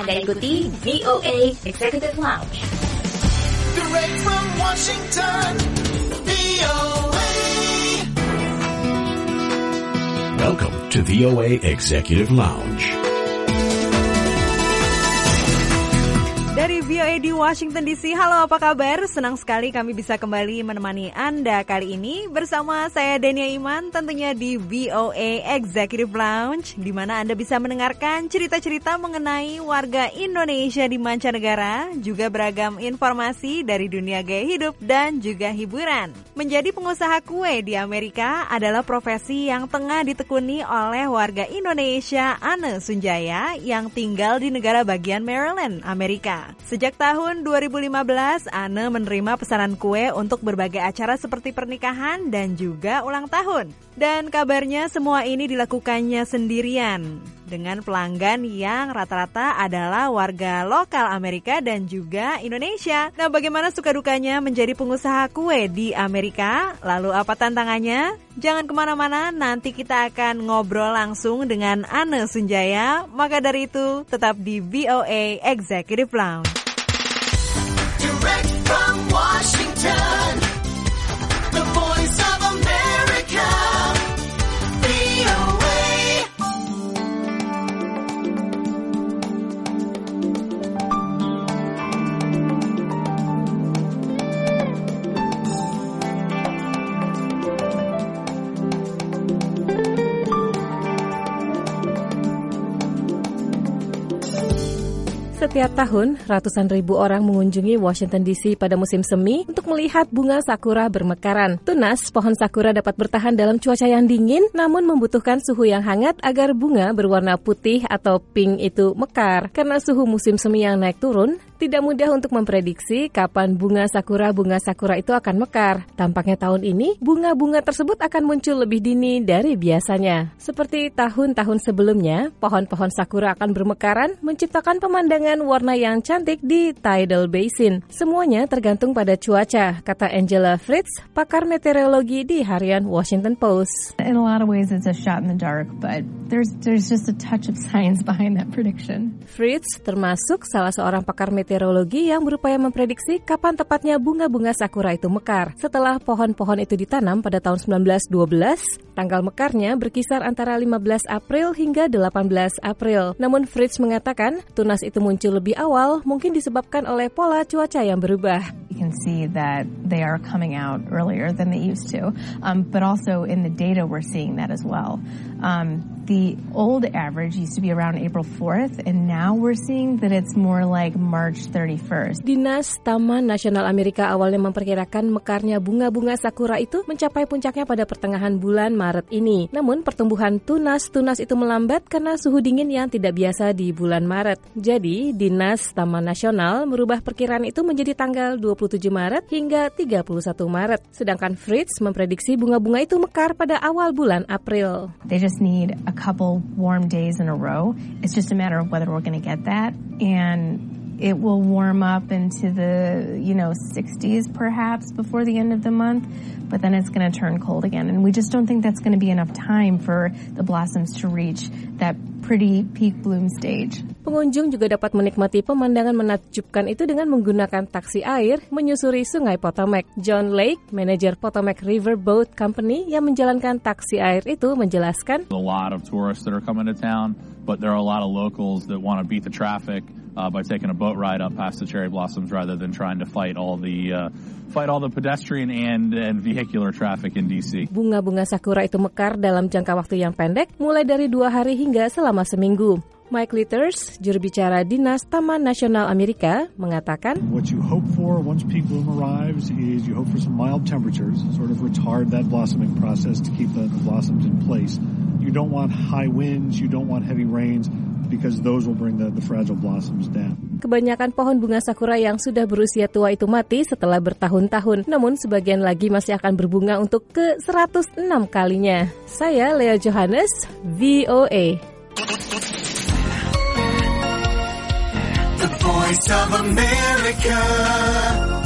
Anda ikuti VOA Executive Lounge. Direct from Washington, VOA. Welcome to VOA Executive Lounge. Dari VOA di Washington DC, halo apa kabar? Senang sekali kami bisa kembali menemani Anda kali ini bersama saya Dania Iman, tentunya di VOA Executive Lounge, di mana Anda bisa mendengarkan cerita-cerita mengenai warga Indonesia di mancanegara, juga beragam informasi dari dunia gaya hidup dan juga hiburan. Menjadi pengusaha kue di Amerika adalah profesi yang tengah ditekuni oleh warga Indonesia Anne Sunjaya yang tinggal di negara bagian Maryland, Amerika. Sejak tahun 2015, Anne menerima pesanan kue untuk berbagai acara seperti pernikahan dan juga ulang tahun. Dan kabarnya semua ini dilakukannya sendirian dengan pelanggan yang rata-rata adalah warga lokal Amerika dan juga Indonesia. Nah, bagaimana suka dukanya menjadi pengusaha kue di Amerika? Lalu apa tantangannya? Jangan kemana-mana, nanti kita akan ngobrol langsung dengan Anne Sunjaya. Maka dari itu, tetap di VOA Executive Lounge. Direct from Washington, the voice of America, VOA. Setiap tahun, ratusan ribu orang mengunjungi Washington DC pada musim semi untuk melihat bunga sakura bermekaran. Tunas, pohon sakura dapat bertahan dalam cuaca yang dingin, namun membutuhkan suhu yang hangat agar bunga berwarna putih atau pink itu mekar. Karena suhu musim semi yang naik turun, tidak mudah untuk memprediksi kapan bunga sakura itu akan mekar. Tampaknya tahun ini, bunga-bunga tersebut akan muncul lebih dini dari biasanya. Seperti tahun-tahun sebelumnya, pohon-pohon sakura akan bermekaran, menciptakan pemandangan warna yang cantik di Tidal Basin. Semuanya tergantung pada cuaca, kata Angela Fritz, pakar meteorologi di harian Washington Post. In a lot of ways it's a shot in the dark, but there's just a touch of science behind that prediction. Fritz termasuk salah seorang pakar meteorologi yang berupaya memprediksi kapan tepatnya bunga-bunga sakura itu mekar. Setelah pohon-pohon itu ditanam pada tahun 1912, tanggal mekarnya berkisar antara 15 April hingga 18 April. Namun Fritz mengatakan, tunas itu muncul lebih awal mungkin disebabkan oleh pola cuaca yang berubah. You can see that they are coming out earlier than they used to, but also in the data we're seeing that as well. The old average used to be around April 4th, and now we're seeing that it's more like March 31st. Dinas Taman Nasional Amerika awalnya memperkirakan mekarnya bunga-bunga sakura itu mencapai puncaknya pada pertengahan bulan Maret ini. Namun pertumbuhan tunas-tunas itu melambat karena suhu dingin yang tidak biasa di bulan Maret. Jadi, Dinas Taman Nasional merubah perkiraan itu menjadi tanggal 27 Maret hingga 31 Maret. Sedangkan Fritz memprediksi bunga-bunga itu mekar pada awal bulan April. They just need a couple warm days in a row. It's just a matter of whether we're going to get that, and it will warm up into the, 60s perhaps before the end of the month, but then it's going to turn cold again. And we just don't think that's going to be enough time for the blossoms to reach that pretty peak bloom stage. Pengunjung juga dapat menikmati pemandangan menakjubkan itu dengan menggunakan taksi air menyusuri Sungai Potomac. John Lake, manajer Potomac River Boat Company yang menjalankan taksi air itu menjelaskan, a lot of tourists that are coming to town, but there are a lot of locals that want to beat the traffic by taking a boat ride up past the cherry blossoms rather than trying to fight all the pedestrian and vehicular traffic in DC. Bunga-bunga sakura itu mekar dalam jangka waktu yang pendek, mulai dari 2 hari hingga selama seminggu. Mike Litters, juru bicara Dinas Taman Nasional Amerika, mengatakan, what you hope for once peak bloom arrives is you hope for some mild temperatures, sort of retard that blossoming process to keep the blossoms in place. You don't want high winds, you don't want heavy rains, because those will bring the fragile blossoms down. Kebanyakan pohon bunga sakura yang sudah berusia tua itu mati setelah bertahun-tahun. Namun sebagian lagi masih akan berbunga untuk ke 106 kalinya. Saya Lea Johannes, VOA. The voice of America.